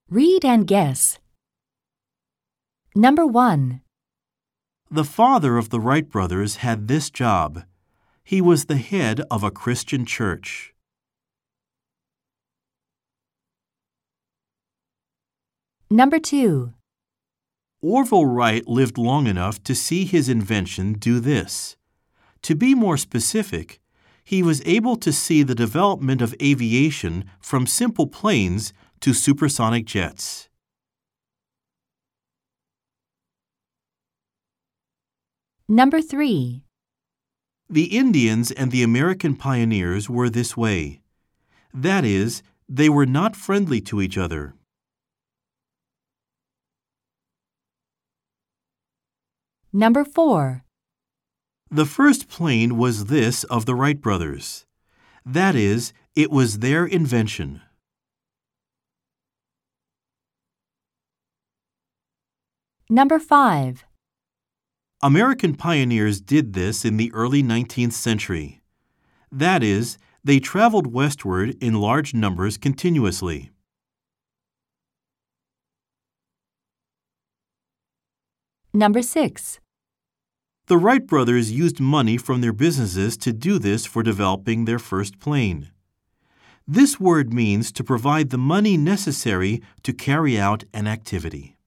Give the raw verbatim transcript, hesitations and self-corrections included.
Read and guess. Number one. The father of the Wright brothers had this job. He was the head of a Christian church. Number two. Orville Wright lived long enough to see his invention do this. To be more specific, he was able to see the development of aviation from simple planes to supersonic jets. Number three. The Indians and the American pioneers were this way. That is, they were not friendly to each other. Number four. The first plane was this of the Wright brothers. That is, it was their invention. Number five. American pioneers did this in the early nineteenth century. That is, they traveled westward in large numbers continuously. Number six. The Wright brothers used money from their businesses to do this for developing their first plane. This word means to provide the money necessary to carry out an activity.